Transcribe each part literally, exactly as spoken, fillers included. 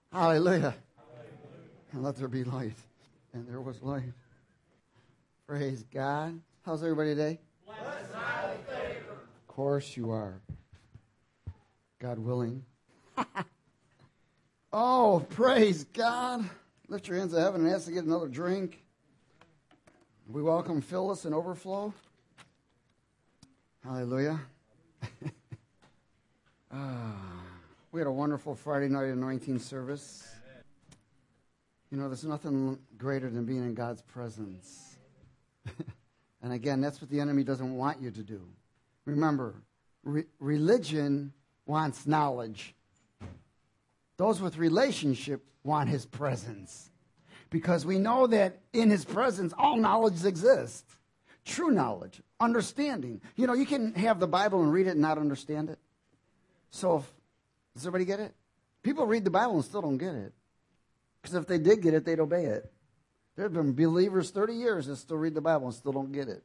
Hallelujah. And let there be light. And there was light. Praise God. How's everybody today? Blessed, highly favored. Of course you are. God willing. Oh, praise God. Lift your hands to heaven and ask to get another drink. We welcome Phyllis and Overflow. Hallelujah. ah, we had a wonderful Friday night anointing service. You know, there's nothing greater than being in God's presence. And again, that's what the enemy doesn't want you to do. Remember, re- religion wants knowledge. Those with relationship want his presence. Because we know that in his presence, all knowledge exists. True knowledge, understanding. You know, you can have the Bible and read it and not understand it. So, if, does everybody get it? People read the Bible and still don't get it. Because if they did get it, they'd obey it. There have been believers thirty years that still read the Bible and still don't get it.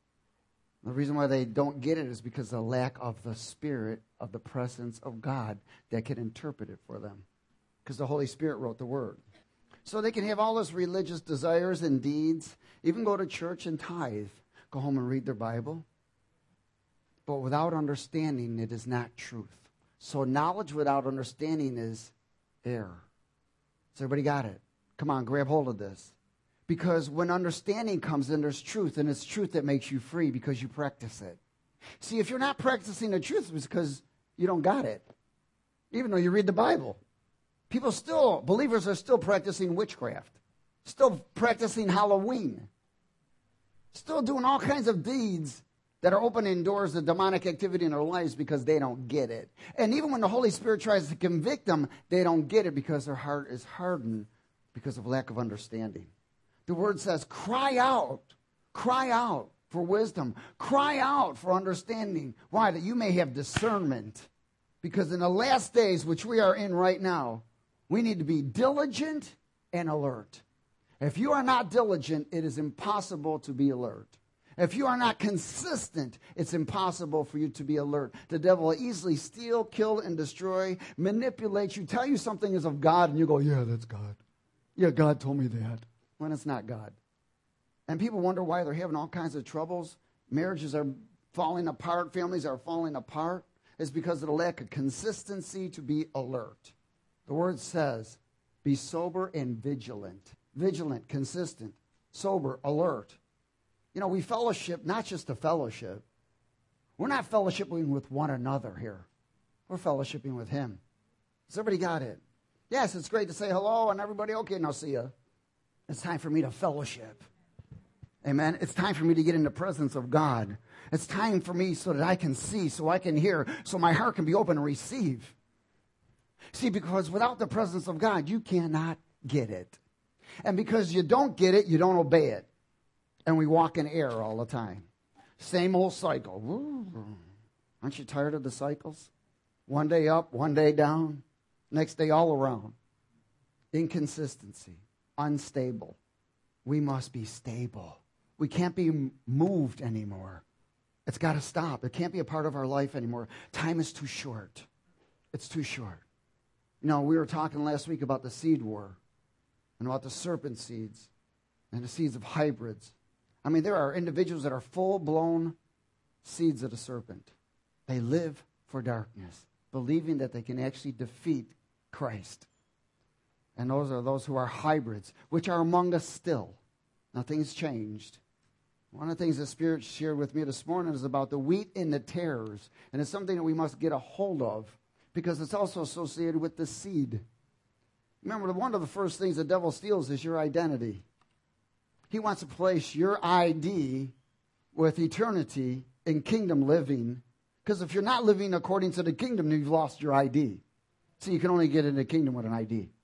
The reason why they don't get it is because of the lack of the Spirit of the presence of God that can interpret it for them. Because the Holy Spirit wrote the Word. So they can have all those religious desires and deeds, even go to church and tithe, go home and read their Bible. But without understanding, it is not truth. So knowledge without understanding is error. So everybody got it? Come on, grab hold of this. Because when understanding comes in, there's truth, and it's truth that makes you free because you practice it. See, if you're not practicing the truth, it's because you don't got it, even though you read the Bible. People still, believers are still practicing witchcraft, still practicing Halloween, still doing all kinds of deeds that are opening doors to demonic activity in their lives because they don't get it. And even when the Holy Spirit tries to convict them, they don't get it because their heart is hardened because of lack of understanding. The Word says, cry out, cry out for wisdom, cry out for understanding. Why? That you may have discernment. Because in the last days, which we are in right now, we need to be diligent and alert. If you are not diligent, it is impossible to be alert. If you are not consistent, it's impossible for you to be alert. The devil will easily steal, kill, and destroy, manipulate you, tell you something is of God, and you go, yeah, that's God. Yeah, God told me that. When it's not God. And people wonder why they're having all kinds of troubles. Marriages are falling apart. Families are falling apart. It's because of the lack of consistency to be alert. The Word says, be sober and vigilant. Vigilant, consistent, sober, alert. You know, we fellowship, not just a fellowship. We're not fellowshipping with one another here. We're fellowshipping with Him. Has everybody got it? Yes, it's great to say hello and everybody, okay, now see ya. It's time for me to fellowship. Amen. It's time for me to get in the presence of God. It's time for me so that I can see, so I can hear, so my heart can be open and receive. See, because without the presence of God, you cannot get it. And because you don't get it, you don't obey it. And we walk in error all the time. Same old cycle. Woo. Aren't you tired of the cycles? One day up, one day down, next day all around. Inconsistency, unstable. We must be stable. We can't be moved anymore. It's got to stop. It can't be a part of our life anymore. Time is too short. It's too short. You know, we were talking last week about the seed war and about the serpent seeds and the seeds of hybrids. I mean, there are individuals that are full-blown seeds of the serpent. They live for darkness, believing that they can actually defeat Christ. And those are those who are hybrids, which are among us still. Nothing's changed. One of the things the Spirit shared with me this morning is about the wheat and the tares. And it's something that we must get a hold of because it's also associated with the seed. Remember, one of the first things the devil steals is your identity. He wants to place your I D with eternity in kingdom living. Because if you're not living according to the kingdom, you've lost your I D. So you can only get into the kingdom with an I D.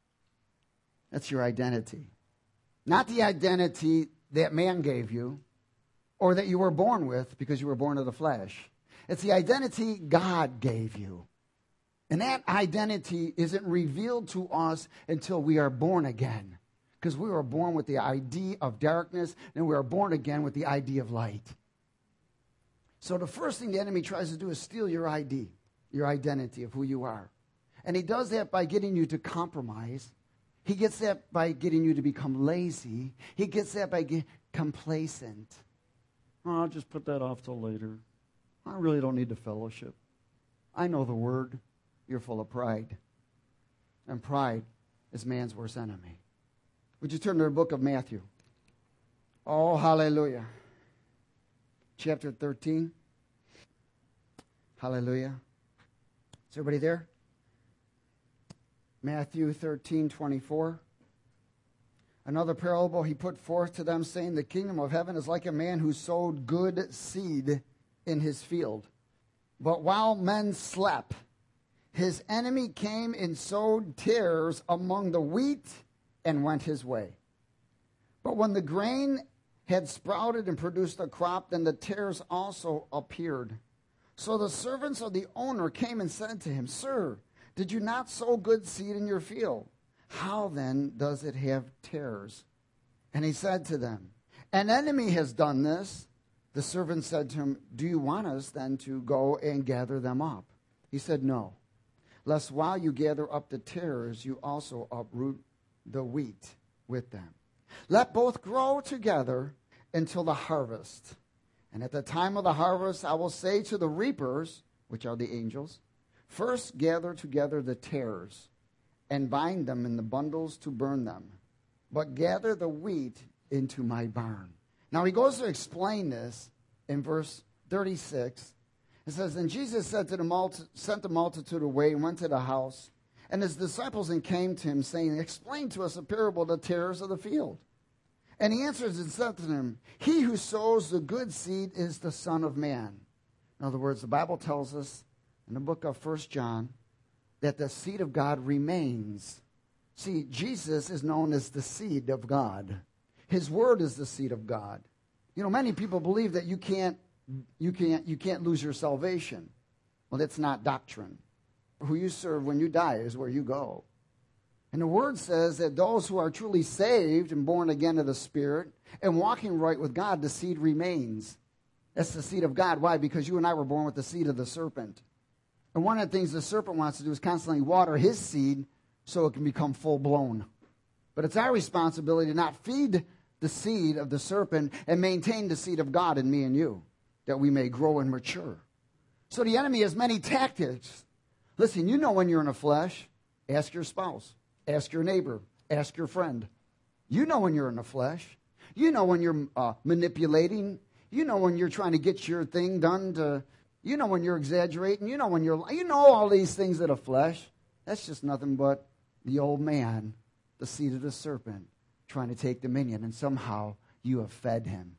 That's your identity. Not the identity that man gave you or that you were born with because you were born of the flesh. It's the identity God gave you. And that identity isn't revealed to us until we are born again. Because we were born with the I D of darkness and we are born again with the I D of light. So the first thing the enemy tries to do is steal your I D, your identity of who you are. And he does that by getting you to compromise. He gets that by getting you to become lazy. He gets that by getting complacent. Oh, I'll just put that off till later. I really don't need the fellowship. I know the word. You're full of pride. And pride is man's worst enemy. Would you turn to the book of Matthew? Oh, hallelujah. Chapter thirteen. Hallelujah. Is everybody there? Matthew thirteen twenty-four. Another parable he put forth to them, saying, the kingdom of heaven is like a man who sowed good seed in his field. But while men slept, his enemy came and sowed tares among the wheat and went his way. But when the grain had sprouted and produced a crop, then the tares also appeared. So the servants of the owner came and said to him, Sir, did you not sow good seed in your field? How then does it have tares? And he said to them, An enemy has done this. The servant said to him, Do you want us then to go and gather them up? He said, No. Lest while you gather up the tares, you also uproot the wheat with them. Let both grow together until the harvest. And at the time of the harvest, I will say to the reapers, which are the angels, First gather together the tares, and bind them in the bundles to burn them, but gather the wheat into my barn. Now he goes to explain this in verse thirty-six. It says, And Jesus said to the multi- sent the multitude away and went to the house. And his disciples and came to him, saying, Explain to us a parable of the tares of the field. And he answers and said to them, He who sows the good seed is the Son of Man. In other words, the Bible tells us in the book of First John that the seed of God remains. See, Jesus is known as the seed of God. His word is the seed of God. You know, many people believe that you can't You can't, you can't lose your salvation. Well, that's not doctrine. Who you serve when you die is where you go. And the Word says that those who are truly saved and born again of the Spirit and walking right with God, the seed remains. That's the seed of God. Why? Because you and I were born with the seed of the serpent. And one of the things the serpent wants to do is constantly water his seed so it can become full-blown. But it's our responsibility to not feed the seed of the serpent and maintain the seed of God in me and you, that we may grow and mature. So the enemy has many tactics. Listen, you know when you're in the flesh. Ask your spouse. Ask your neighbor. Ask your friend. You know when you're in the flesh. You know when you're uh, manipulating. You know when you're trying to get your thing done. To, you know when you're exaggerating. You know when you're, you know all these things of the flesh. That's just nothing but the old man, the seed of the serpent, trying to take dominion. And somehow you have fed him.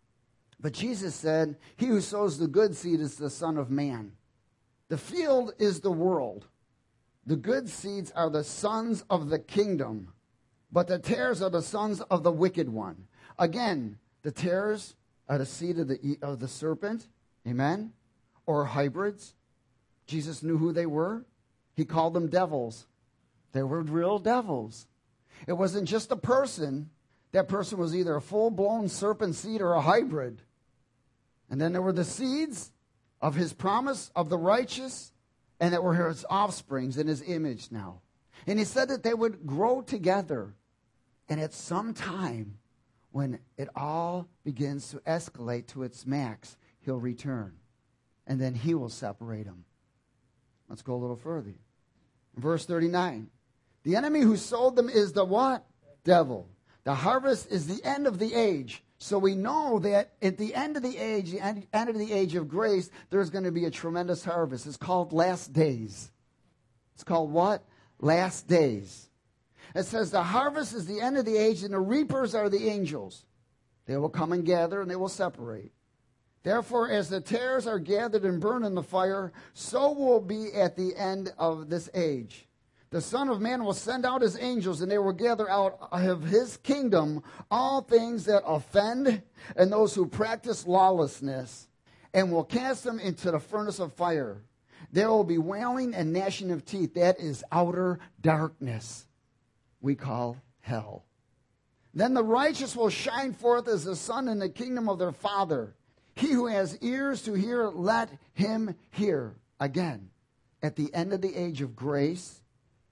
But Jesus said, He who sows the good seed is the Son of Man. The field is the world. The good seeds are the sons of the kingdom, but the tares are the sons of the wicked one. Again, the tares are the seed of the, of the serpent, amen, or hybrids. Jesus knew who they were. He called them devils. They were real devils. It wasn't just a person. That person was either a full-blown serpent seed or a hybrid. And then there were the seeds of his promise of the righteous, and that were his offsprings in his image now. And he said that they would grow together. And at some time, when it all begins to escalate to its max, he'll return. And then he will separate them. Let's go a little further. Verse thirty-nine. The enemy who sowed them is the what? Devil. The harvest is the end of the age. So we know that at the end of the age, the end, end of the age of grace, there's going to be a tremendous harvest. It's called last days. It's called what? Last days. It says the harvest is the end of the age, and the reapers are the angels. They will come and gather, and they will separate. Therefore, as the tares are gathered and burned in the fire, so will be at the end of this age. The Son of Man will send out his angels, and they will gather out of his kingdom all things that offend and those who practice lawlessness, and will cast them into the furnace of fire. There will be wailing and gnashing of teeth. That is outer darkness we call hell. Then the righteous will shine forth as the sun in the kingdom of their Father. He who has ears to hear, let him hear. Again, at the end of the age of grace,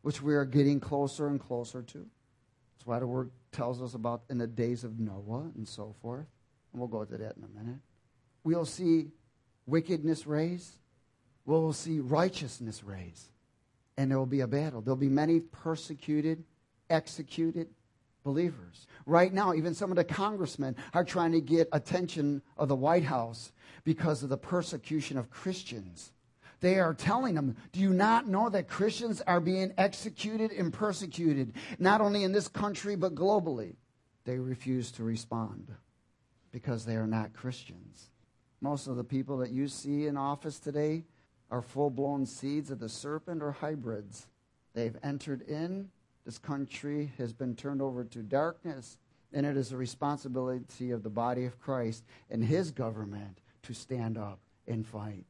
which we are getting closer and closer to. That's why the word tells us about in the days of Noah and so forth. And we'll go to that in a minute. We'll see wickedness raise. We'll see righteousness raise. And there will be a battle. There will be many persecuted, executed believers. Right now, even some of the congressmen are trying to get attention of the White House because of the persecution of Christians. They are telling them, do you not know that Christians are being executed and persecuted, not only in this country, but globally? They refuse to respond because they are not Christians. Most of the people that you see in office today are full-blown seeds of the serpent or hybrids. They've entered in. This country has been turned over to darkness, and it is the responsibility of the body of Christ and his government to stand up and fight.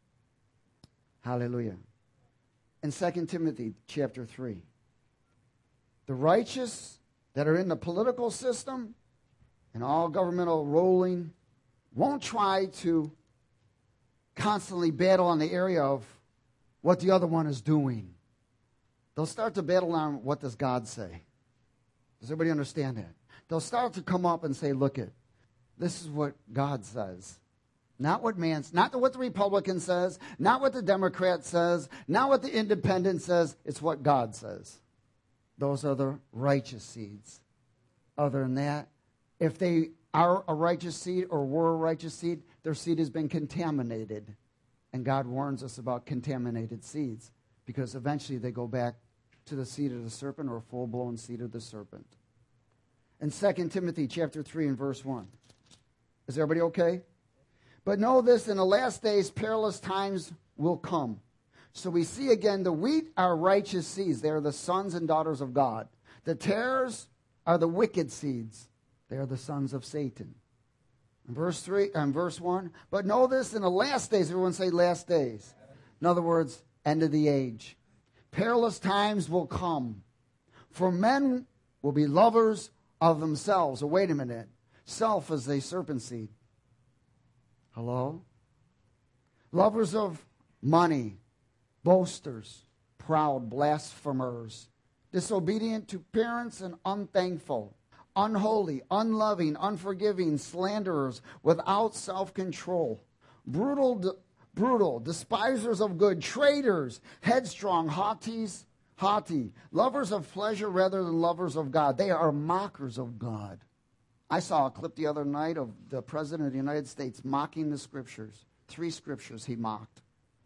Hallelujah. In Second Timothy chapter three, the righteous that are in the political system and all governmental ruling won't try to constantly battle on the area of what the other one is doing. They'll start to battle on what does God say. Does everybody understand that? They'll start to come up and say, look it, this is what God says. Not what man's, not what the Republican says, not what the Democrat says, not what the Independent says. It's what God says. Those are the righteous seeds. Other than that, if they are a righteous seed or were a righteous seed, their seed has been contaminated. And God warns us about contaminated seeds because eventually they go back to the seed of the serpent or full-blown seed of the serpent. In Second Timothy chapter three and verse one. Is everybody okay? But know this, in the last days perilous times will come. So we see again the wheat are righteous seeds. They are the sons and daughters of God. The tares are the wicked seeds. They are the sons of Satan. In verse three and verse one, but know this, in the last days, everyone say last days. In other words, end of the age. Perilous times will come. For men will be lovers of themselves. Oh, wait a minute. Self is a serpent seed. Hello? Lovers of money, boasters, proud, blasphemers, disobedient to parents and unthankful, unholy, unloving, unforgiving, slanderers, without self-control, brutal, brutal, despisers of good, traitors, headstrong, haughty, haughty, lovers of pleasure rather than lovers of God. They are mockers of God. I saw a clip the other night of the President of the United States mocking the Scriptures. Three Scriptures he mocked.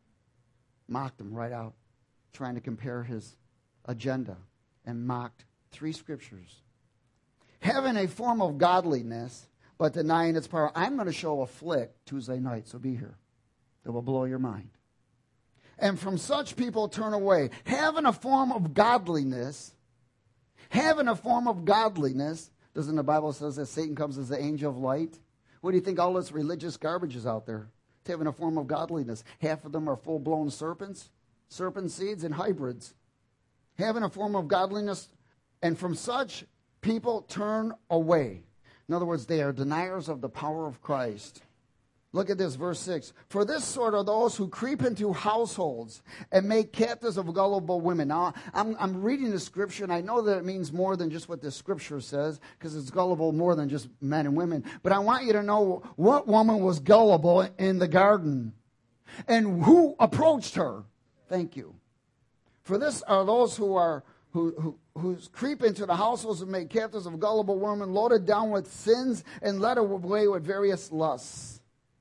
Mocked them right out, trying to compare his agenda, and mocked three Scriptures. Having a form of godliness, but denying its power. I'm going to show a flick Tuesday night, so be here. That will blow your mind. And from such people turn away. Having a form of godliness, having a form of godliness, doesn't the Bible says that Satan comes as the angel of light? What do you think all this religious garbage is out there? It's having a form of godliness. Half of them are full-blown serpents, serpent seeds, and hybrids. Having a form of godliness, and from such people turn away. In other words, they are deniers of the power of Christ. Look at this, verse six. For this sort are those who creep into households and make captives of gullible women. Now, I'm, I'm reading the Scripture, and I know that it means more than just what the Scripture says, because it's gullible more than just men and women. But I want you to know what woman was gullible in the garden and who approached her. Thank you. For this are those who are who, who, who creep into the households and make captives of gullible women, loaded down with sins and led away with various lusts.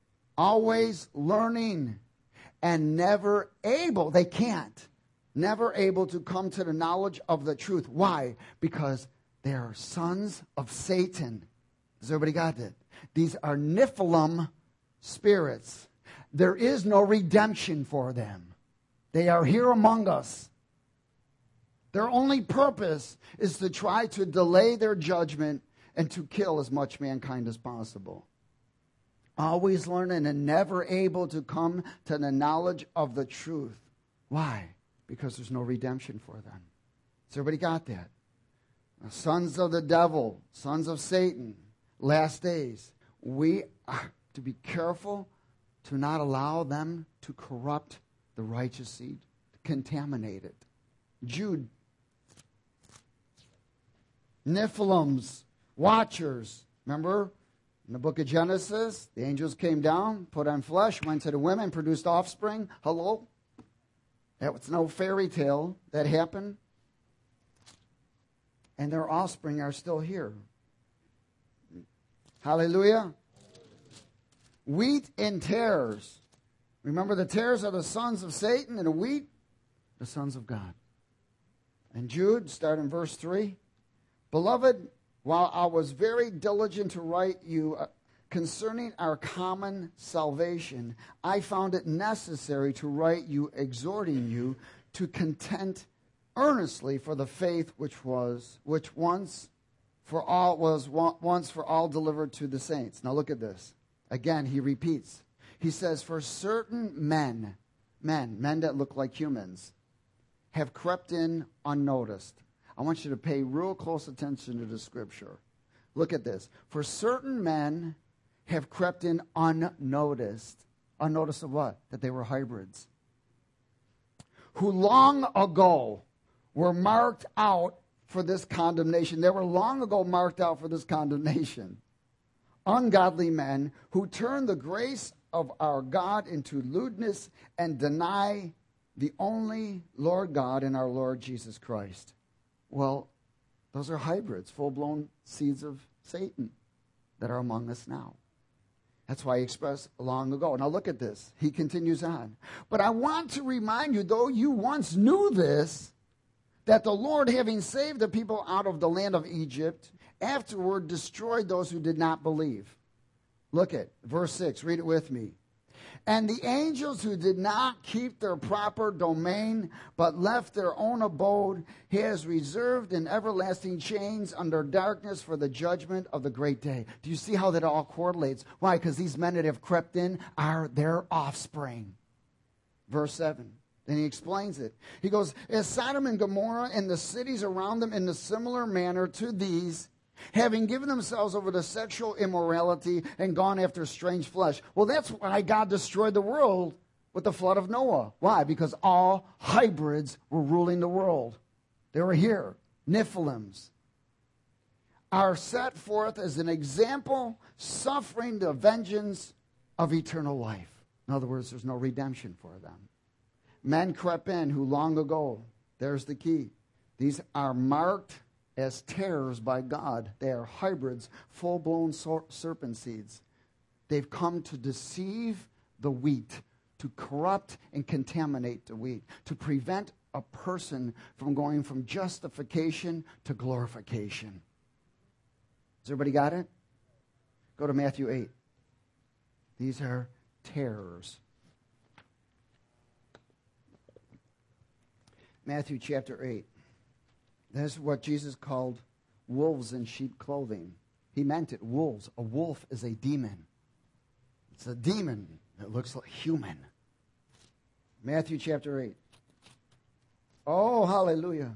Always learning and never able, they can't, never able to come to the knowledge of the truth. Why? Because they are sons of Satan. Has everybody got that? These are Nephilim spirits. There is no redemption for them. They are here among us. Their only purpose is to try to delay their judgment and to kill as much mankind as possible. Always learning and never able to come to the knowledge of the truth. Why? Because there's no redemption for them. Has everybody got that? Sons of the devil, sons of Satan, last days. We are to be careful to not allow them to corrupt the righteous seed, to contaminate it. Jude. Nephilims, watchers. Remember, in the book of Genesis, the angels came down, put on flesh, went to the women, produced offspring. Hello? That was no fairy tale. That happened. And their offspring are still here. Hallelujah. Wheat and tares. Remember, the tares are the sons of Satan, and the wheat, the sons of God. And Jude, start in verse three. Beloved, while I was very diligent to write you uh, concerning our common salvation, I found it necessary to write you, exhorting you to contend earnestly for the faith which was, which once for all was once for all delivered to the saints. Now look at this. Again, he repeats. He says, for certain men, men, men that look like humans, have crept in unnoticed. I want you to pay real close attention to the scripture. Look at this. For certain men have crept in unnoticed. Unnoticed of what? That they were hybrids. Who long ago were marked out for this condemnation. They were long ago marked out for this condemnation. Ungodly men who turn the grace of our God into lewdness and deny the only Lord God and our Lord Jesus Christ. Well, those are hybrids, full-blown seeds of Satan that are among us now. That's why he expressed long ago. Now look at this. He continues on. But I want to remind you, though you once knew this, that the Lord, having saved the people out of the land of Egypt, afterward destroyed those who did not believe. Look at verse six. Read it with me. And the angels who did not keep their proper domain, but left their own abode, he has reserved in everlasting chains under darkness for the judgment of the great day. Do you see how that all correlates? Why? Because these men that have crept in are their offspring. Verse seven. Then he explains it. He goes, as Sodom and Gomorrah and the cities around them in a similar manner to these, having given themselves over to sexual immorality and gone after strange flesh. Well, that's why God destroyed the world with the flood of Noah. Why? Because all hybrids were ruling the world. They were here. Nephilims are set forth as an example, suffering the vengeance of eternal life. In other words, there's no redemption for them. Men crept in who long ago, there's the key, these are marked as terrors by God. They are hybrids, full-blown serpent seeds. They've come to deceive the wheat, to corrupt and contaminate the wheat, to prevent a person from going from justification to glorification. Has everybody got it? Go to Matthew eight. These are terrors. Matthew chapter eight. That's what Jesus called wolves in sheep clothing. He meant it, wolves. A wolf is a demon. It's a demon that looks like human. Matthew chapter eight. Oh, hallelujah.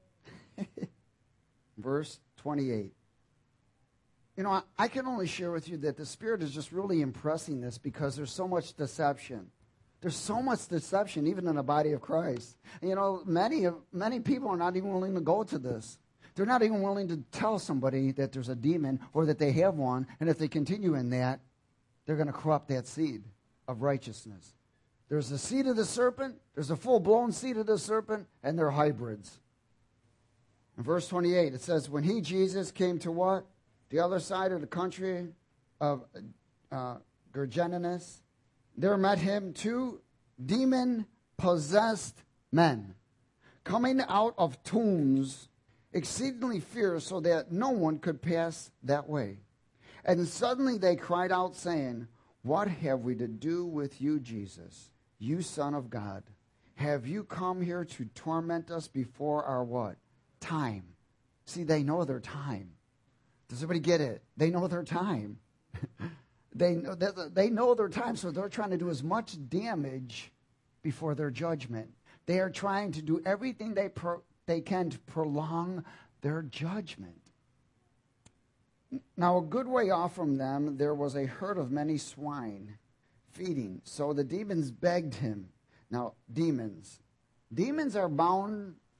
Verse twenty-eight. You know, I, I can only share with you that the Spirit is just really impressing this because there's so much deception. There's so much deception, even in the body of Christ. You know, many of many people are not even willing to go to this. They're not even willing to tell somebody that there's a demon or that they have one, and if they continue in that, they're going to corrupt that seed of righteousness. There's the seed of the serpent, there's a full-blown seed of the serpent, and they're hybrids. In verse twenty-eight, it says, when he, Jesus, came to what? The other side of the country of uh, Gergenes, there met him two demon-possessed men, coming out of tombs, exceedingly fierce, so that no one could pass that way. And suddenly they cried out, saying, what have we to do with you, Jesus, you Son of God? Have you come here to torment us before our what? Time. See, they know their time. Does everybody get it? They know their time. They know, they know their time, so they're trying to do as much damage before their judgment. They are trying to do everything they pro, they can to prolong their judgment. Now, a good way off from them, there was a herd of many swine feeding. So the demons begged him. Now, demons. Demons are bound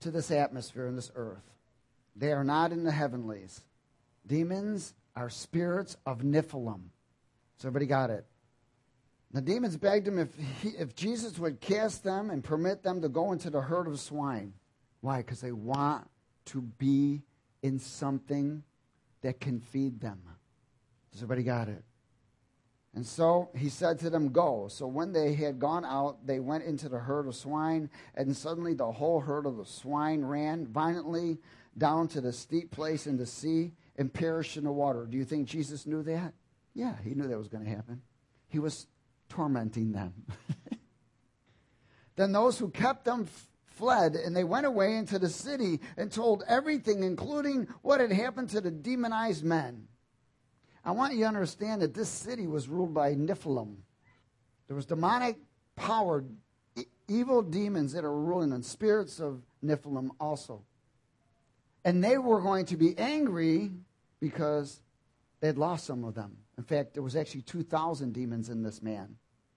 to this atmosphere and this earth. They are not in the heavenlies. Demons are spirits of Nephilim. So everybody got it? The demons begged him if, he, if Jesus would cast them and permit them to go into the herd of swine. Why? Because they want to be in something that can feed them. Does everybody got it? And so he said to them, go. So when they had gone out, they went into the herd of swine, and suddenly the whole herd of the swine ran violently down to the steep place in the sea and perished in the water. Do you think Jesus knew that? Yeah, he knew that was going to happen. He was tormenting them. Then those who kept them f- fled, and they went away into the city and told everything, including what had happened to the demonized men. I want you to understand that this city was ruled by Nephilim. There was demonic powered e- evil demons that are ruling, and spirits of Nephilim also. And they were going to be angry because they had lost some of them. In fact, there was actually two thousand demons in this man.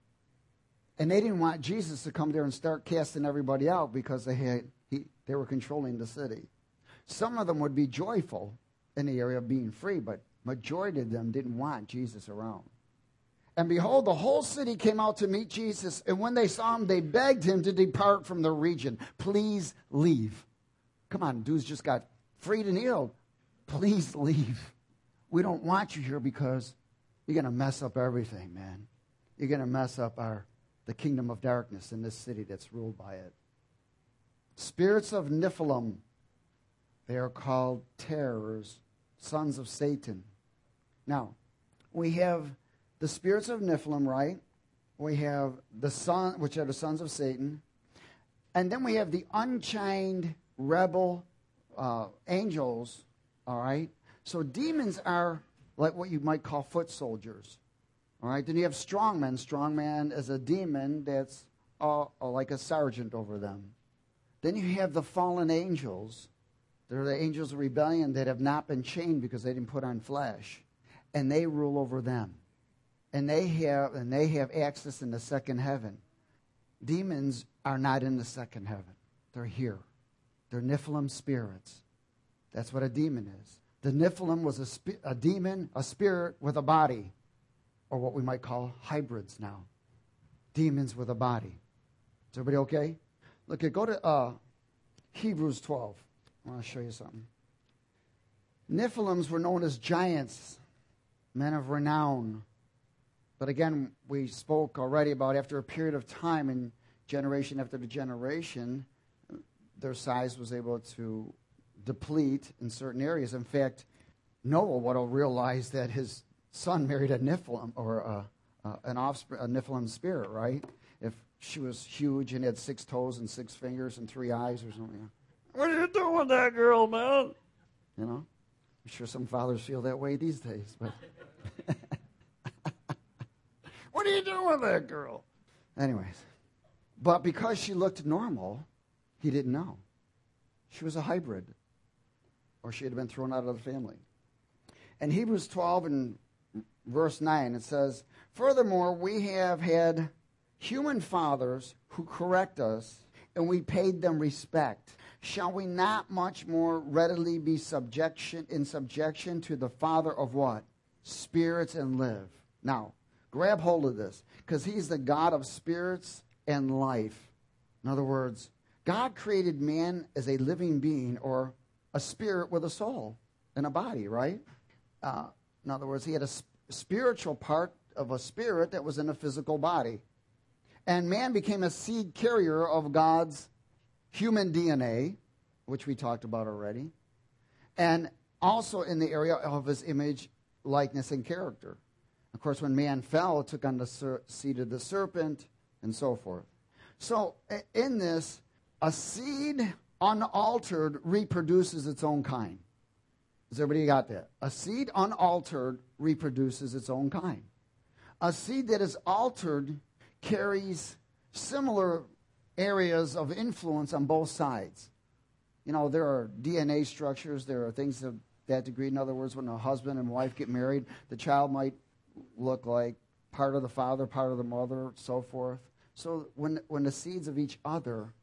And they didn't want Jesus to come there and start casting everybody out because they had he, they were controlling the city. Some of them would be joyful in the area of being free, but majority of them didn't want Jesus around. And behold, the whole city came out to meet Jesus, and when they saw him, they begged him to depart from the region. Please leave. Come on, dudes just got freed and healed. Please leave. We don't want you here because you're going to mess up everything, man. You're going to mess up our the kingdom of darkness in this city that's ruled by it. Spirits of Nephilim, they are called terrors, sons of Satan. Now, we have the spirits of Nephilim, right? We have the son, which are the sons of Satan. And then we have the unchained rebel uh, angels, all right? So demons are like what you might call foot soldiers, all right? Then you have strongmen. Strongman is a demon that's uh, like a sergeant over them. Then you have the fallen angels. They're the angels of rebellion that have not been chained because they didn't put on flesh. And they rule over them. And they have and they have access in the second heaven. Demons are not in the second heaven. They're here. They're Nephilim spirits. That's what a demon is. The Nephilim was a, sp- a demon, a spirit with a body, or what we might call hybrids now. Demons with a body. Is everybody okay? Look, go to uh, Hebrews twelve. I want to show you something. Nephilims were known as giants, men of renown. But again, we spoke already about after a period of time and generation after the generation, their size was able to deplete in certain areas. In fact, Noah would have realized that his son married a Nephilim, or a, a, an offspring, a Nephilim spirit, right? If she was huge and had six toes and six fingers and three eyes or something. What are you doing with that girl, man? You know? I'm sure some fathers feel that way these days, but... What are you doing with that girl? Anyways. But because she looked normal, he didn't know. She was a hybrid. Or she had been thrown out of the family. In Hebrews twelve and verse nine, it says, furthermore, we have had human fathers who correct us, and we paid them respect. Shall we not much more readily be subjection in subjection to the Father of what? Spirits, and live. Now, grab hold of this, because he's the God of spirits and life. In other words, God created man as a living being, or a spirit with a soul and a body, right? Uh, in other words, he had a sp- spiritual part of a spirit that was in a physical body. And man became a seed carrier of God's human D N A, which we talked about already, and also in the area of his image, likeness, and character. Of course, when man fell, it took on the ser- seed of the serpent and so forth. So in this, a seed unaltered reproduces its own kind. Has everybody got that? A seed unaltered reproduces its own kind. A seed that is altered carries similar areas of influence on both sides. You know, there are D N A structures, there are things of that degree. In other words, when a husband and wife get married, the child might look like part of the father, part of the mother, so forth. So when when the seeds of each other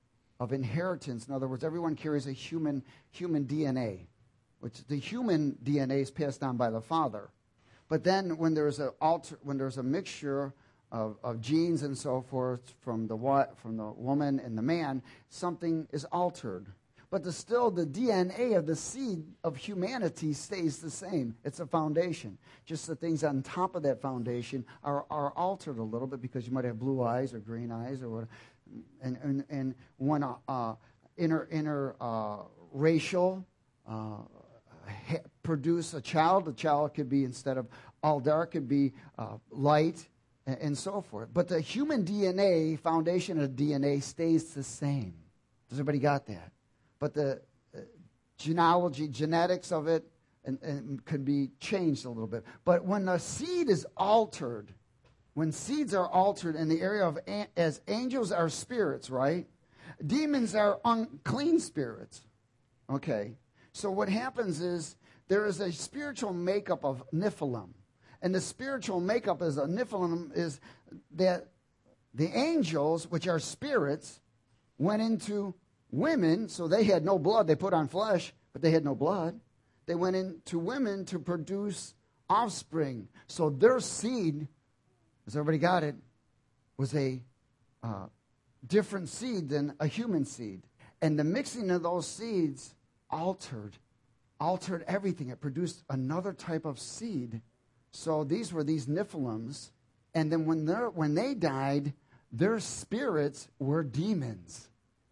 of inheritance. In other words, everyone carries a human human D N A, which the human D N A is passed on by the father. But then when there's a alter, when there's a mixture of, of genes and so forth from the from the woman and the man, something is altered. But the, still, the D N A of the seed of humanity stays the same. It's a foundation. Just the things on top of that foundation are, are altered a little bit because you might have blue eyes or green eyes or what. And and and one uh, inter inter uh, racial uh, ha- produce a child. The child could be, instead of all dark, could be uh, light and, and so forth. But the human D N A foundation of D N A stays the same. Does everybody got that? But the uh, genealogy, genetics of it and, and could be changed a little bit. But when the seed is altered, when seeds are altered in the area of, an, as angels are spirits, right? Demons are unclean spirits. Okay. So what happens is there is a spiritual makeup of Nephilim. And the spiritual makeup as a Nephilim is that the angels, which are spirits, went into women, so they had no blood. They put on flesh, but they had no blood. They went into women to produce offspring. So their seed, has everybody got it, was a uh, different seed than a human seed. And the mixing of those seeds altered, altered everything. It produced another type of seed. So these were these Nephilims. And then when, when they died, their spirits were demons.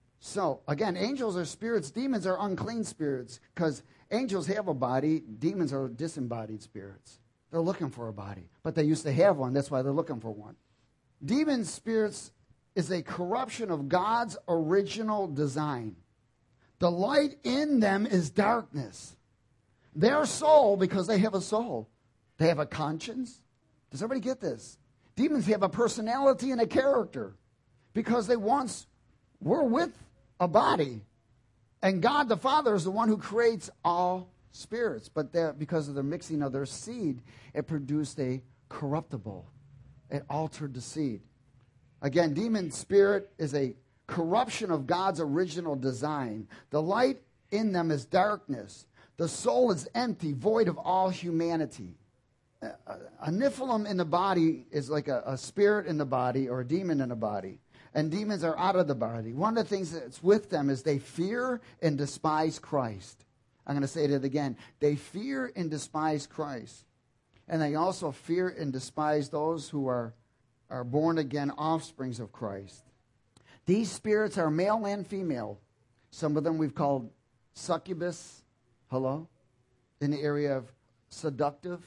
So, again, angels are spirits. Demons are unclean spirits because angels have a body. Demons are disembodied spirits. They're looking for a body, but they used to have one. That's why they're looking for one. Demon spirits is a corruption of God's original design. The light in them is darkness. Their soul, because they have a soul, they have a conscience. Does everybody get this? Demons have a personality and a character because they once were with a body. And God the Father is the one who creates all spirits. But because of the mixing of their seed, it produced a corruptible. It altered the seed. Again, demon spirit is a corruption of God's original design. The light in them is darkness. The soul is empty, void of all humanity. A, a Nephilim in the body is like a, a spirit in the body or a demon in the body. And demons are out of the body. One of the things that's with them is they fear and despise Christ. I'm going to say that again. They fear and despise Christ. And they also fear and despise those who are, are born again offsprings of Christ. These spirits are male and female. Some of them we've called succubus. Hello? In the area of seductive.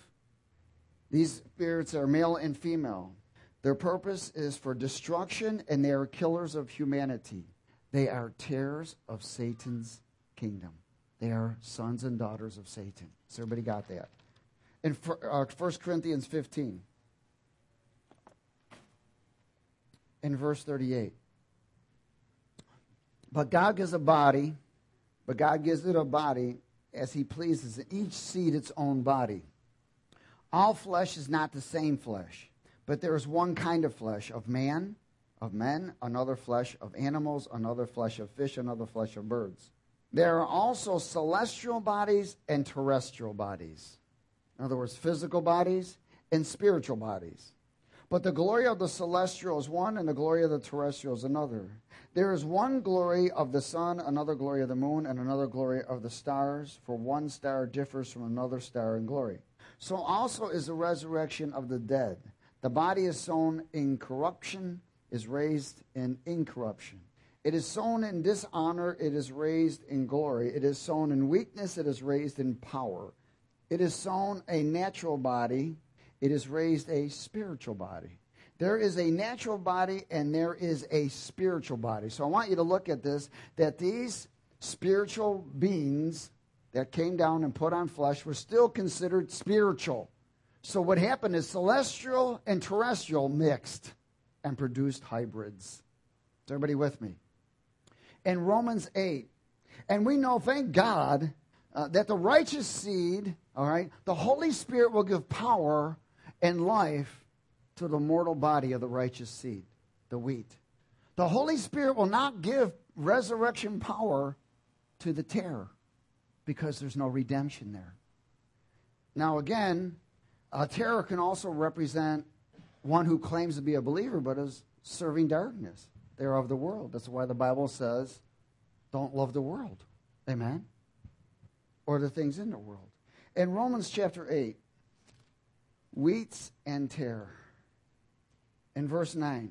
These spirits are male and female. Their purpose is for destruction, and they are killers of humanity. They are terrors of Satan's kingdom. They are sons and daughters of Satan. So everybody got that? In uh, First Corinthians fifteen, in verse thirty-eight. But God gives a body, but God gives it a body as he pleases, and each seed its own body. All flesh is not the same flesh. But there is one kind of flesh, of man, of men, another flesh of animals, another flesh of fish, another flesh of birds. There are also celestial bodies and terrestrial bodies. In other words, physical bodies and spiritual bodies. But the glory of the celestial is one, and the glory of the terrestrial is another. There is one glory of the sun, another glory of the moon, and another glory of the stars, for one star differs from another star in glory. So also is the resurrection of the dead. The body is sown in corruption, is raised in incorruption. It is sown in dishonor, it is raised in glory. It is sown in weakness, it is raised in power. It is sown a natural body, it is raised a spiritual body. There is a natural body and there is a spiritual body. So I want you to look at this, that these spiritual beings that came down and put on flesh were still considered spiritual. So what happened is celestial and terrestrial mixed and produced hybrids. Is everybody with me? In Romans eight, and we know, thank God, uh, that the righteous seed, all right, the Holy Spirit will give power and life to the mortal body of the righteous seed, the wheat. The Holy Spirit will not give resurrection power to the terror because there's no redemption there. Now again, a terror can also represent one who claims to be a believer but is serving darkness. They're of the world. That's why the Bible says, don't love the world. Amen? Or the things in the world. In Romans chapter eight, wheats and tare. In verse nine,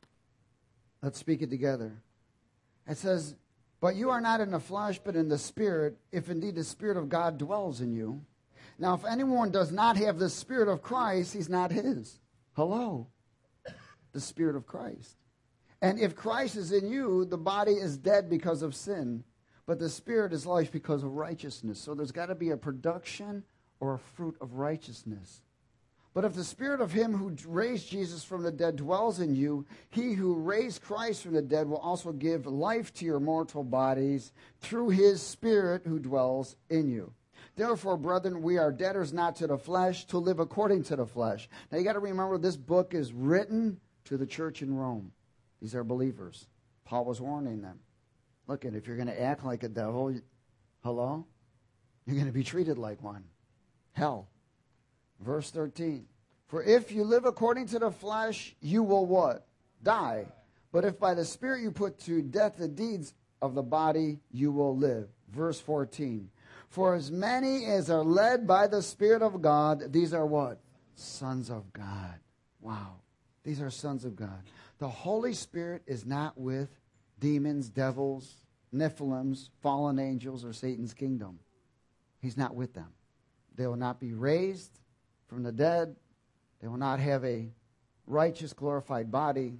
let's speak it together. It says, but you are not in the flesh, but in the Spirit, if indeed the Spirit of God dwells in you. Now, if anyone does not have the Spirit of Christ, he's not his. Hello. The Spirit of Christ. And if Christ is in you, the body is dead because of sin, but the Spirit is life because of righteousness. So there's got to be a production or a fruit of righteousness. But if the Spirit of him who raised Jesus from the dead dwells in you, he who raised Christ from the dead will also give life to your mortal bodies through his Spirit who dwells in you. Therefore, brethren, we are debtors not to the flesh, to live according to the flesh. Now you got to remember, this book is written to the church in Rome. These are believers. Paul was warning them. Look, and if you're going to act like a devil, hello? You're going to be treated like one. Hell. Verse thirteen. For if you live according to the flesh, you will what? Die. But if by the Spirit you put to death the deeds of the body, you will live. Verse fourteen. For as many as are led by the Spirit of God, these are what? Sons of God. Wow. These are sons of God. The Holy Spirit is not with demons, devils, Nephilims, fallen angels, or Satan's kingdom. He's not with them. They will not be raised from the dead. They will not have a righteous, glorified body.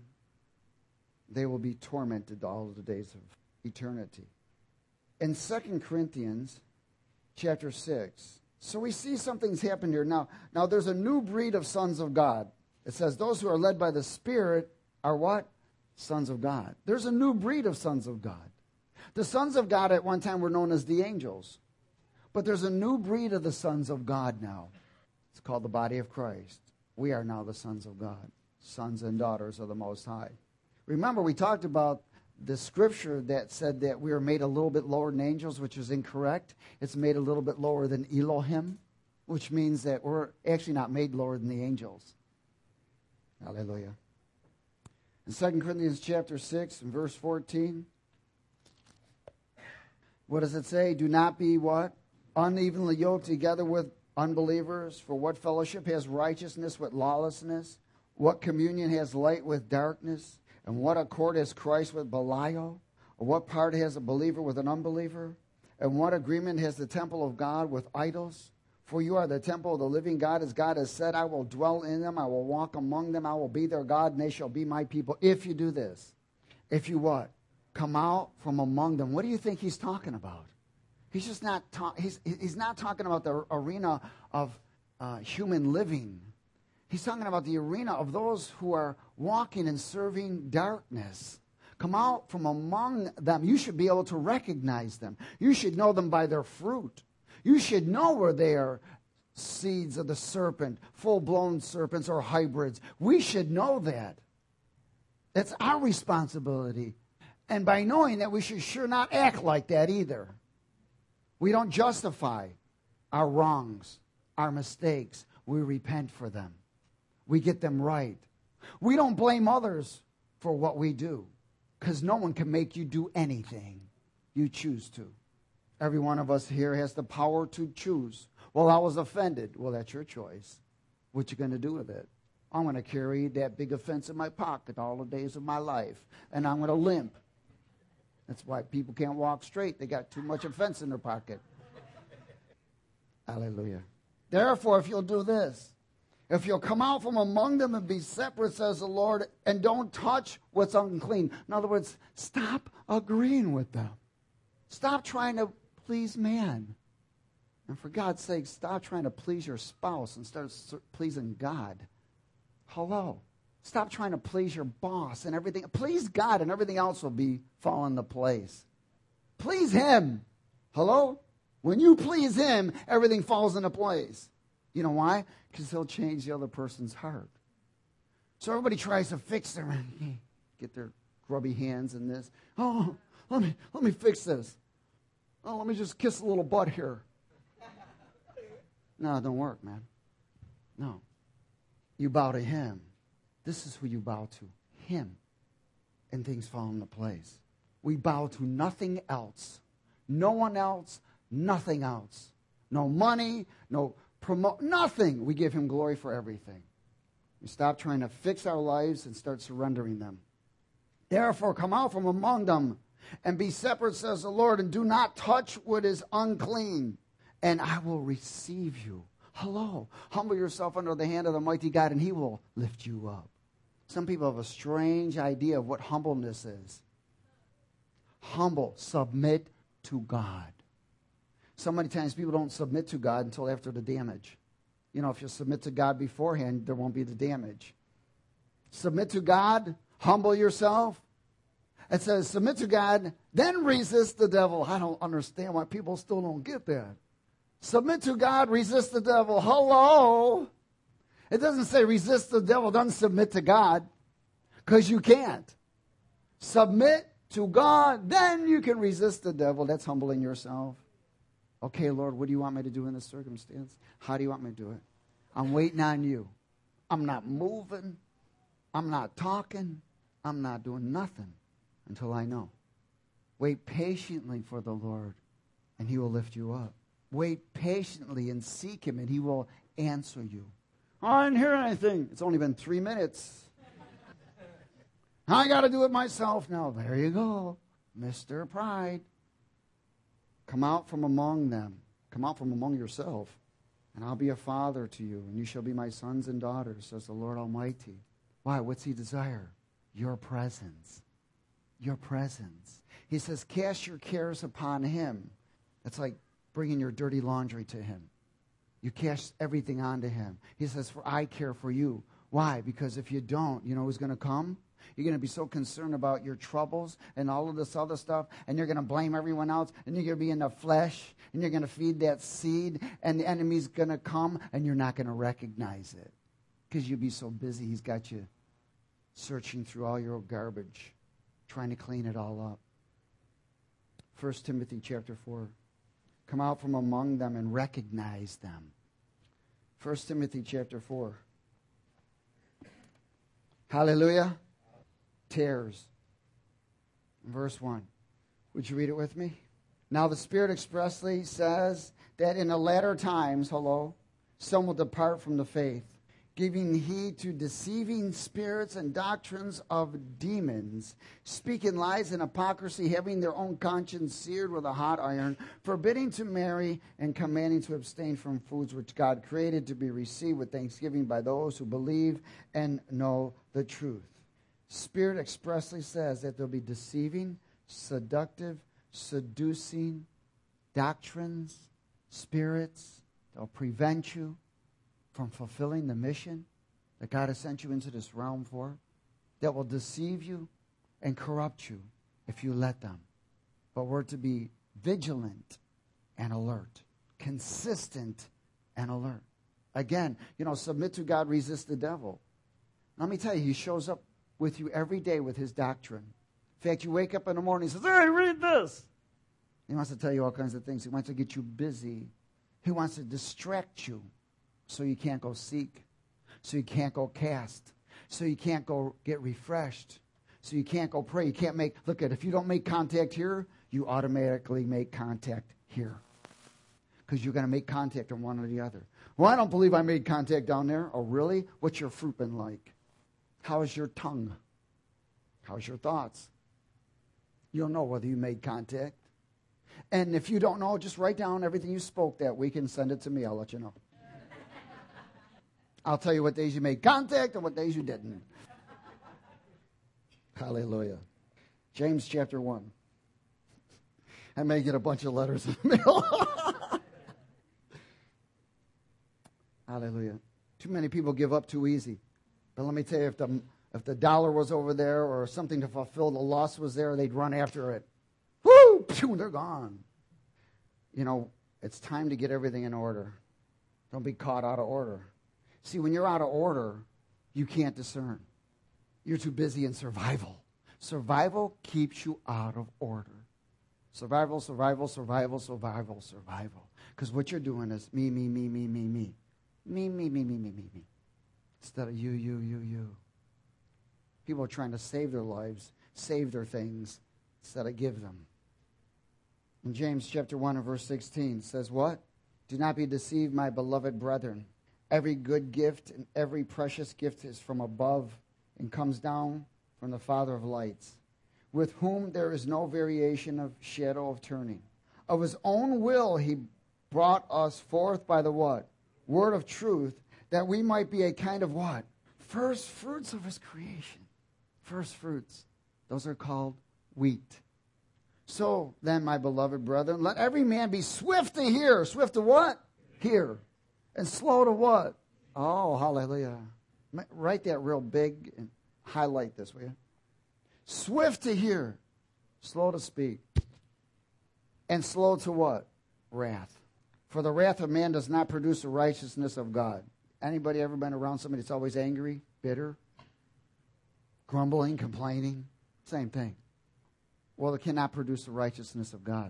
They will be tormented all the days of eternity. In Second Corinthians chapter six, so we see something's happened here. Now, now there's a new breed of sons of God. It says those who are led by the Spirit are what? Sons of God. There's a new breed of sons of God. The sons of God at one time were known as the angels. But there's a new breed of the sons of God now. It's called the body of Christ. We are now the sons of God, sons and daughters of the Most High. Remember, we talked about the scripture that said that we were made a little bit lower than angels, which is incorrect. It's made a little bit lower than Elohim, which means that we're actually not made lower than the angels. Hallelujah. In Second Corinthians chapter six and verse fourteen, what does it say? Do not be what? Unevenly yoked together with unbelievers. For what fellowship has righteousness with lawlessness? What communion has light with darkness? And what accord has Christ with Belial? Or what part has a believer with an unbeliever? And what agreement has the temple of God with idols? For you are the temple of the living God, as God has said, I will dwell in them, I will walk among them, I will be their God, and they shall be my people. If you do this, if you what? Come out from among them. What do you think he's talking about? He's just not, ta- he's, he's not talking about the arena of uh, human living. He's talking about the arena of those who are walking and serving darkness. Come out from among them. You should be able to recognize them. You should know them by their fruit. You should know where they are seeds of the serpent, full-blown serpents or hybrids. We should know that. It's our responsibility. And by knowing that, we should sure not act like that either. We don't justify our wrongs, our mistakes. We repent for them. We get them right. We don't blame others for what we do, because no one can make you do anything. You choose to. Every one of us here has the power to choose. Well, I was offended. Well, that's your choice. What you going to do with it? I'm going to carry that big offense in my pocket all the days of my life, and I'm going to limp. That's why people can't walk straight. They got too much offense in their pocket. Hallelujah. Therefore, if you'll do this, if you'll come out from among them and be separate, says the Lord, and don't touch what's unclean. In other words, stop agreeing with them. Stop trying to please man. And for God's sake, stop trying to please your spouse and start pleasing God. Hello. Stop trying to please your boss and everything. Please God and everything else will be fall into place. Please Him. Hello? When you please Him, everything falls into place. You know why? Because He'll change the other person's heart. So everybody tries to fix their, get their grubby hands in this. Oh, let me, let me fix this. Oh, let me just kiss a little butt here. No, it don't work, man. No. You bow to him. This is who you bow to, him. And things fall into place. We bow to nothing else. No one else, nothing else. No money, no promote, nothing. We give him glory for everything. We stop trying to fix our lives and start surrendering them. Therefore, come out from among them and be separate, says the Lord, and do not touch what is unclean, and I will receive you. Hello. Humble yourself under the hand of the mighty God, and he will lift you up. Some people have a strange idea of what humbleness is. Humble, submit to God. So many times people don't submit to God until after the damage. You know, if you submit to God beforehand, there won't be the damage. Submit to God, humble yourself. It says, submit to God, then resist the devil. I don't understand why people still don't get that. Submit to God, resist the devil. Hello. It doesn't say resist the devil, don't submit to God, because you can't. Submit to God, then you can resist the devil. That's humbling yourself. Okay, Lord, what do you want me to do in this circumstance? How do you want me to do it? I'm waiting on you. I'm not moving. I'm not talking. I'm not doing nothing until I know. Wait patiently for the Lord, and he will lift you up. Wait patiently and seek him, and he will answer you. Oh, I didn't hear anything. It's only been three minutes. I got to do it myself now. There you go, Mister Pride. Come out from among them. Come out from among yourself, and I'll be a father to you, and you shall be my sons and daughters, says the Lord Almighty. Why? What's he desire? Your presence. Your presence. He says, cast your cares upon him. That's like bringing your dirty laundry to him. You cast everything onto him. He says, for I care for you. Why? Because if you don't, you know who's going to come? You're going to be so concerned about your troubles and all of this other stuff, and you're going to blame everyone else, and you're going to be in the flesh, and you're going to feed that seed, and the enemy's going to come, and you're not going to recognize it because you'll be so busy. He's got you searching through all your old garbage, trying to clean it all up. First Timothy chapter four. Come out from among them and recognize them. First Timothy chapter four. Hallelujah. Tares. Verse one. Would you read it with me? Now the Spirit expressly says that in the latter times, hello, some will depart from the faith, giving heed to deceiving spirits and doctrines of demons, speaking lies and hypocrisy, having their own conscience seared with a hot iron, forbidding to marry and commanding to abstain from foods which God created to be received with thanksgiving by those who believe and know the truth. Spirit expressly says that there'll be deceiving, seductive, seducing doctrines, spirits that'll prevent you from fulfilling the mission that God has sent you into this realm for, that will deceive you and corrupt you if you let them. But we're to be vigilant and alert, consistent and alert. Again, you know, submit to God, resist the devil. Let me tell you, he shows up with you every day with his doctrine. In fact, you wake up in the morning and he says, hey, read this. He wants to tell you all kinds of things. He wants to get you busy. He wants to distract you so you can't go seek, so you can't go cast, so you can't go get refreshed, so you can't go pray. You can't make, look at, if you don't make contact here, you automatically make contact here because you're going to make contact on one or the other. Well, I don't believe I made contact down there. Oh, really? What's your fruit been like? How is your tongue? How's your thoughts? You'll know whether you made contact. And if you don't know, just write down everything you spoke that week and send it to me. I'll let you know. I'll tell you what days you made contact and what days you didn't. Hallelujah. James chapter one. I may get a bunch of letters in the mail. Hallelujah. Too many people give up too easy. But let me tell you, if the, if the dollar was over there or something to fulfill the loss was there, they'd run after it. Woo! Pew, they're gone. You know, it's time to get everything in order. Don't be caught out of order. See, when you're out of order, you can't discern. You're too busy in survival. Survival keeps you out of order. Survival, survival, survival, survival, survival. Because what you're doing is me, me, me, me, me, me. Me, me, me, me, me, me, me. Instead of you, you, you, you. People are trying to save their lives, save their things, instead of give them. In James chapter one and verse sixteen, it says what? Do not be deceived, my beloved brethren. Every good gift and every precious gift is from above and comes down from the Father of lights, with whom there is no variation of shadow of turning. Of his own will he brought us forth by the what? Word of truth, that we might be a kind of what? First fruits of his creation. First fruits. Those are called wheat. So then, my beloved brethren, let every man be swift to hear. Swift to what? Hear. And slow to what? Oh, hallelujah. Write that real big and highlight this, will you? Swift to hear. Slow to speak. And slow to what? Wrath. For the wrath of man does not produce the righteousness of God. Anybody ever been around somebody that's always angry, bitter, grumbling, complaining? Same thing. Well, it cannot produce the righteousness of God.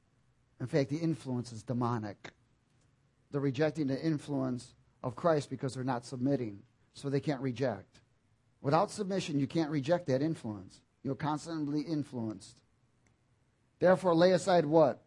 In fact, the influence is demonic. They're rejecting the influence of Christ because they're not submitting, so they can't reject. Without submission, you can't reject that influence. You're constantly influenced. Therefore, lay aside what?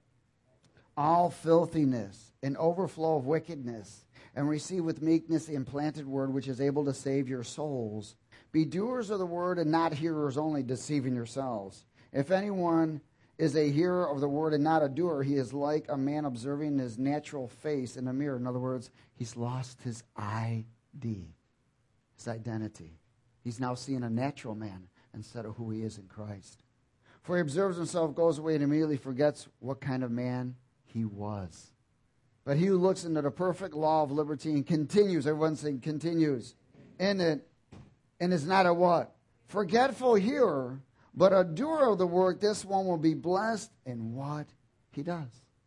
All filthiness and overflow of wickedness, and receive with meekness the implanted word which is able to save your souls. Be doers of the word and not hearers only, deceiving yourselves. If anyone is a hearer of the word and not a doer, he is like a man observing his natural face in a mirror. In other words, he's lost his I D, his identity. He's now seeing a natural man instead of who he is in Christ. For he observes himself, goes away, and immediately forgets what kind of man he was. But he who looks into the perfect law of liberty and continues, everyone saying continues, in it, and is not a what? Forgetful hearer, but a doer of the work, this one will be blessed in what he does.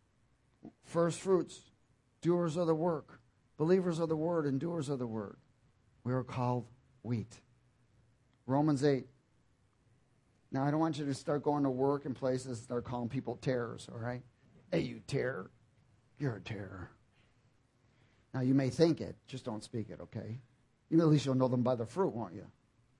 First fruits, doers of the work, believers of the word and doers of the word. We are called wheat. Romans eight. Now, I don't want you to start going to work in places and start calling people terrors, all right? Hey, you terror. You're a terror. Now, you may think it, just don't speak it, okay? You at least you'll know them by the fruit, won't you?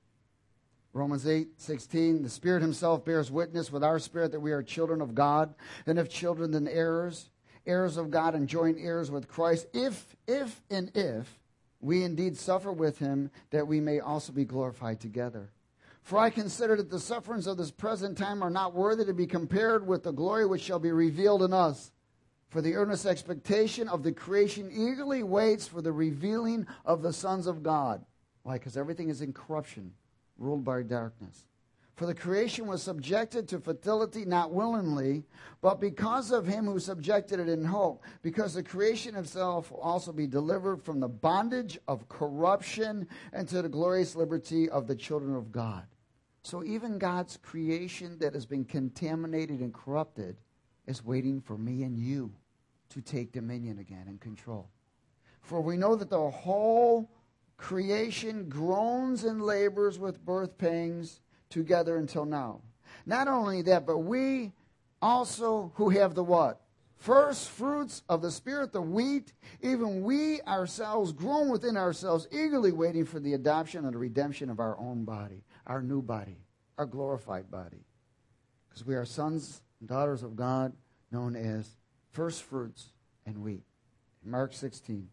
Romans eight sixteen, the Spirit himself bears witness with our spirit that we are children of God, and if children, then heirs, heirs of God and joint heirs with Christ, if, if, and if we indeed suffer with him, that we may also be glorified together. For I consider that the sufferings of this present time are not worthy to be compared with the glory which shall be revealed in us. For the earnest expectation of the creation eagerly waits for the revealing of the sons of God. Why? Because everything is in corruption, ruled by darkness. For the creation was subjected to fertility not willingly, but because of him who subjected it in hope, because the creation itself will also be delivered from the bondage of corruption and to the glorious liberty of the children of God. So even God's creation that has been contaminated and corrupted is waiting for me and you to take dominion again and control. For we know that the whole creation groans and labors with birth pangs together until now. Not only that, but we also who have the what? First fruits of the Spirit, the wheat, even we ourselves groan within ourselves, eagerly waiting for the adoption and the redemption of our own body, our new body, our glorified body. Because we are sons and daughters of God, known as first fruits and wheat. Mark sixteen.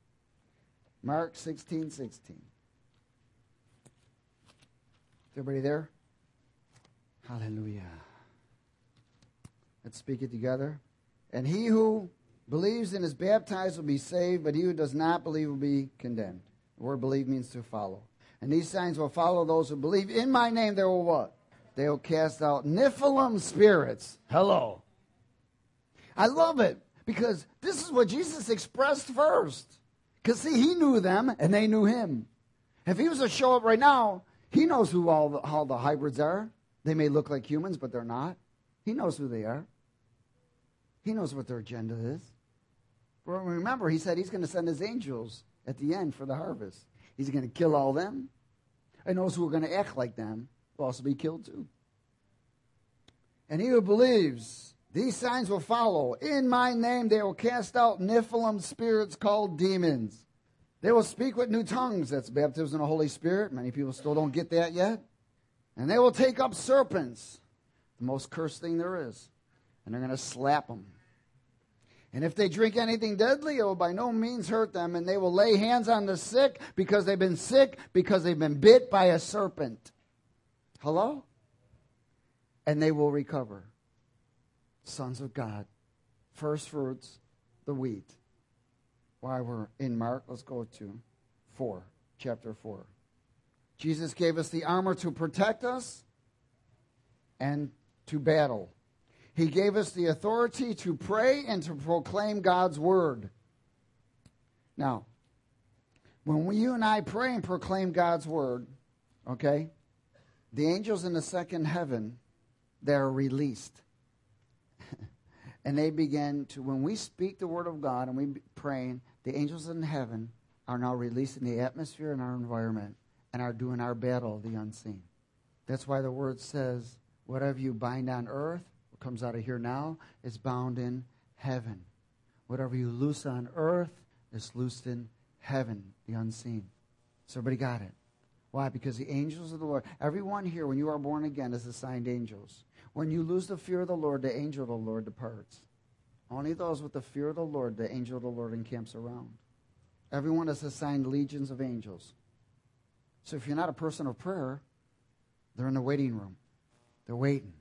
Mark sixteen, sixteen. Is everybody there? Hallelujah. Let's speak it together. And he who believes and is baptized will be saved, but he who does not believe will be condemned. The word believe means to follow. And these signs will follow those who believe. In my name they will what? They will cast out Nephilim spirits. Hello. I love it because this is what Jesus expressed first. Because, see, he knew them and they knew him. If he was to show up right now, he knows who all the, all the hybrids are. They may look like humans, but they're not. He knows who they are. He knows what their agenda is. But remember, he said he's going to send his angels at the end for the harvest. He's going to kill all them. And those who are going to act like them will also be killed too. And he who believes These signs will follow. In my name they will cast out Nephilim spirits called demons. They will speak with new tongues. That's baptism in the Holy Spirit. Many people still don't get that yet. And they will take up serpents, the most cursed thing there is. And they're going to slap them. And if they drink anything deadly, it will by no means hurt them. And they will lay hands on the sick because they've been sick, because they've been bit by a serpent. Hello? And they will recover. Sons of God. First fruits, the wheat. While we're in Mark, let's go to four, chapter four. Jesus gave us the armor to protect us and to battle. He gave us the authority to pray and to proclaim God's word. Now, when we, you and I pray and proclaim God's word, okay, the angels in the second heaven, they're released. And they begin to, when we speak the word of God and we praying, the angels in heaven are now releasing the atmosphere in our environment and are doing our battle of the unseen. That's why the word says, whatever you bind on earth, what comes out of here now, is bound in heaven. Whatever you loose on earth is loosed in heaven, the unseen. So everybody got it. Why? Because the angels of the Lord, everyone here, when you are born again, is assigned angels. When you lose the fear of the Lord, the angel of the Lord departs. Only those with the fear of the Lord, the angel of the Lord encamps around. Everyone is assigned legions of angels. So if you're not a person of prayer, they're in the waiting room. They're waiting.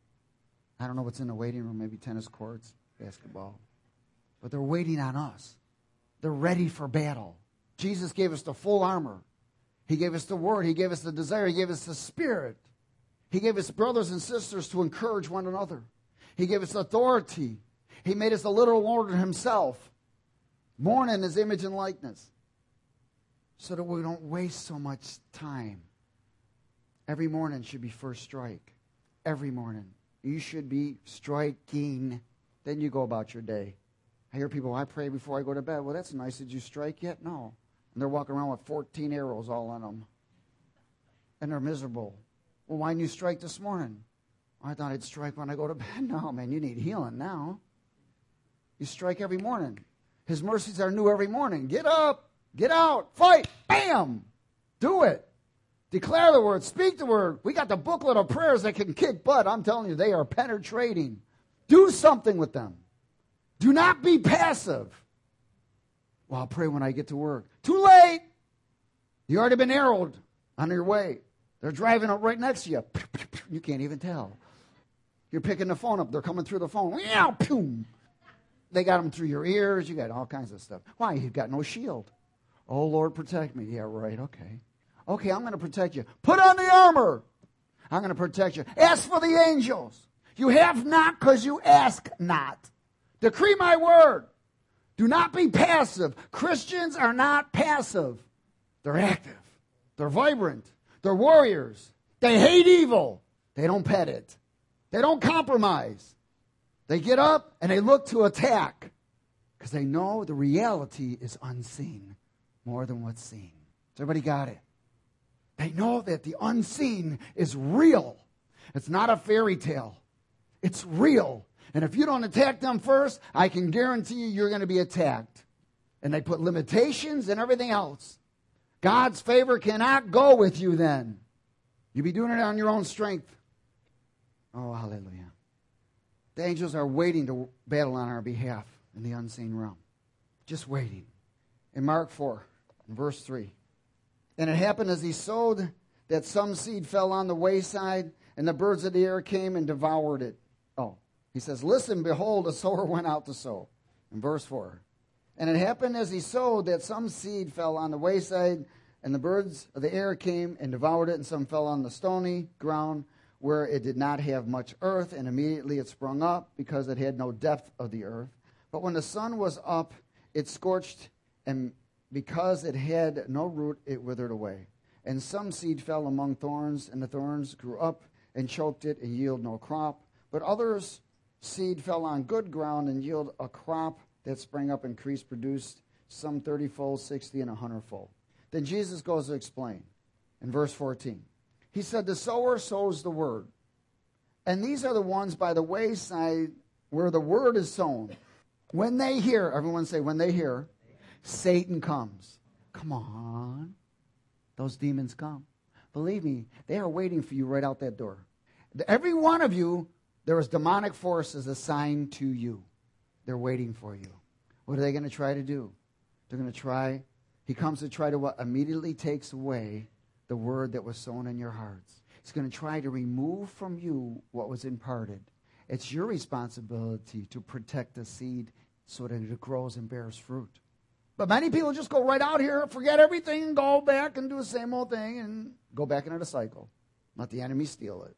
I don't know what's in the waiting room, maybe tennis courts, basketball. But they're waiting on us. They're ready for battle. Jesus gave us the full armor. He gave us the word. He gave us the desire. He gave us the spirit. He gave us brothers and sisters to encourage one another. He gave us authority. He made us the literal Lord himself, born in his image and likeness, so that we don't waste so much time. Every morning should be first strike. Every morning. You should be striking. Then you go about your day. I hear people, I pray before I go to bed. Well, that's nice. Did you strike yet? No. And they're walking around with fourteen arrows all on them. And they're miserable. Well, why didn't you strike this morning? I thought I'd strike when I go to bed. No, man, you need healing now. You strike every morning. His mercies are new every morning. Get up. Get out. Fight. Bam. Do it. Declare the word. Speak the word. We got the booklet of prayers that can kick butt. I'm telling you, they are penetrating. Do something with them. Do not be passive. Well, I'll pray when I get to work. Too late. You already been arrowed on your way. They're driving up right next to you. You can't even tell. You're picking the phone up. They're coming through the phone. They got them through your ears. You got all kinds of stuff. Why? You've got no shield. Oh, Lord, protect me. Yeah, right. Okay. Okay, I'm going to protect you. Put on the armor. I'm going to protect you. Ask for the angels. You have not because you ask not. Decree my word. Do not be passive. Christians are not passive. They're active. They're vibrant. They're warriors. They hate evil. They don't pet it. They don't compromise. They get up and they look to attack because they know the reality is unseen more than what's seen. Has everybody got it? They know that the unseen is real. It's not a fairy tale. It's real. And if you don't attack them first, I can guarantee you you're going to be attacked. And they put limitations and everything else. God's favor cannot go with you then. You'll be doing it on your own strength. Oh, hallelujah. The angels are waiting to battle on our behalf in the unseen realm. Just waiting. In Mark four, in verse three. And it happened as he sowed that some seed fell on the wayside, and the birds of the air came and devoured it. Oh, he says, listen, behold, a sower went out to sow. In verse four. And it happened as he sowed that some seed fell on the wayside, and the birds of the air came and devoured it, and some fell on the stony ground where it did not have much earth, and immediately it sprung up because it had no depth of the earth. But when the sun was up, it scorched, and because it had no root, it withered away. And some seed fell among thorns, and the thorns grew up and choked it and yielded no crop. But others' seed fell on good ground and yielded a crop that sprang up, increased, produced some thirty-fold, sixty, and a hundredfold. Then Jesus goes to explain in verse fourteen. He said, the sower sows the word. And these are the ones by the wayside where the word is sown, when they hear, everyone say, when they hear, Satan comes. Come on. Those demons come. Believe me, they are waiting for you right out that door. Every one of you, there is demonic forces assigned to you. They're waiting for you. What are they going to try to do? They're going to try, he comes to try to what? Immediately takes away the word that was sown in your hearts. He's going to try to remove from you what was imparted. It's your responsibility to protect the seed so that it grows and bears fruit. But many people just go right out here, forget everything, and go back and do the same old thing and go back into the cycle. Let the enemy steal it.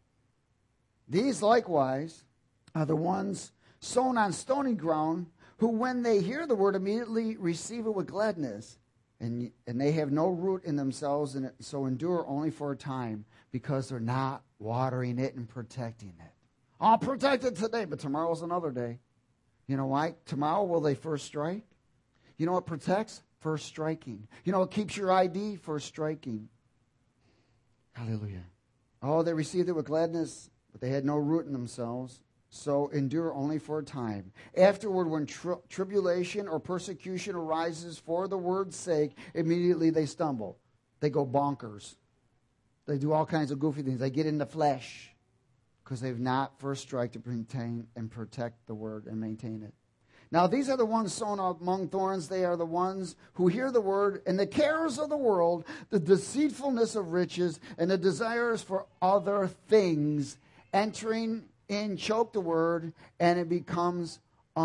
These likewise are the ones sown on stony ground, who when they hear the word immediately receive it with gladness, and, and they have no root in themselves, and so endure only for a time, because they're not watering it and protecting it. I'll protect it today, but tomorrow's another day. You know why? Tomorrow will they first strike? You know what protects? First striking. You know what keeps your I D? First striking. Hallelujah. Oh, they received it with gladness, but they had no root in themselves. So endure only for a time. Afterward, when tri- tribulation or persecution arises for the word's sake, immediately they stumble. They go bonkers. They do all kinds of goofy things. They get in the flesh because they've not first strike to maintain and protect the word and maintain it. Now, these are the ones sown among thorns. They are the ones who hear the word, and the cares of the world, the deceitfulness of riches, and the desires for other things, entering in, choke the word, and it becomes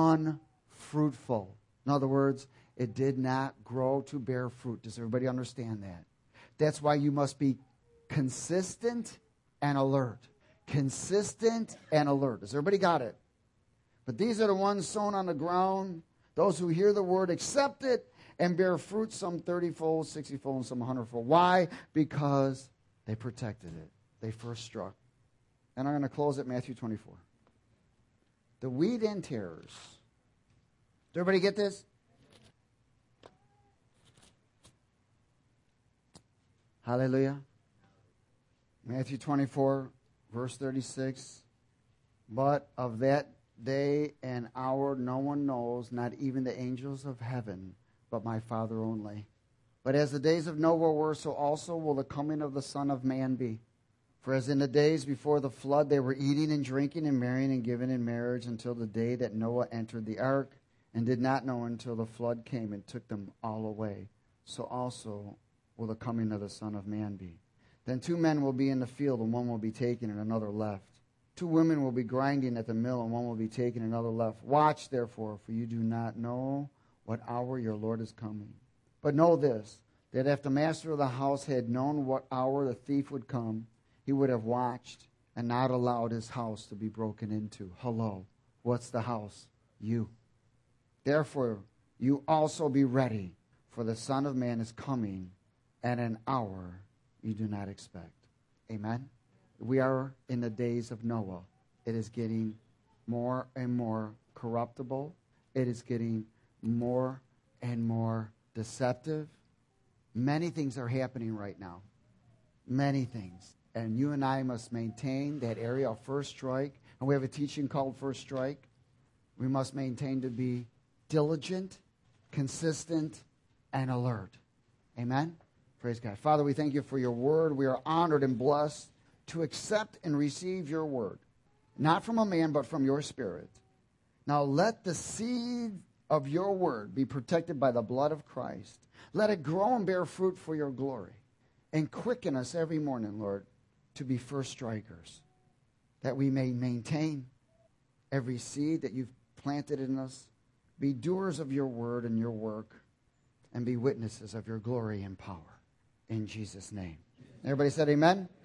unfruitful. In other words, it did not grow to bear fruit. Does everybody understand that? That's why you must be consistent and alert. Consistent and alert. Has everybody got it? But these are the ones sown on the ground, those who hear the word, accept it, and bear fruit, some thirty-fold, sixty-fold, and some one hundred-fold. Why? Because they protected it. They first struck. And I'm going to close at Matthew twenty-four. The wheat and tares. Does everybody get this? Hallelujah. Matthew twenty-four, verse thirty-six. But of that day and hour no one knows, not even the angels of heaven, but my Father only. But as the days of Noah were, so also will the coming of the Son of Man be. For as in the days before the flood they were eating and drinking and marrying and giving in marriage until the day that Noah entered the ark, and did not know until the flood came and took them all away, so also will the coming of the Son of Man be. Then two men will be in the field, and one will be taken and another left. Two women will be grinding at the mill, and one will be taken and another left. Watch, therefore, for you do not know what hour your Lord is coming. But know this, that if the master of the house had known what hour the thief would come, he would have watched and not allowed his house to be broken into. Hello, what's the house? You. Therefore, you also be ready, for the Son of Man is coming at an hour you do not expect. Amen? We are in the days of Noah. It is getting more and more corruptible. It is getting more and more deceptive. Many things are happening right now. Many things. And you and I must maintain that area of first strike. And we have a teaching called First Strike. We must maintain to be diligent, consistent, and alert. Amen? Praise God. Father, we thank you for your word. We are honored and blessed to accept and receive your word, not from a man, but from your Spirit. Now let the seed of your word be protected by the blood of Christ. Let it grow and bear fruit for your glory. And quicken us every morning, Lord, to be first strikers, that we may maintain every seed that you've planted in us, be doers of your word and your work, and be witnesses of your glory and power. In Jesus' name. Everybody said amen?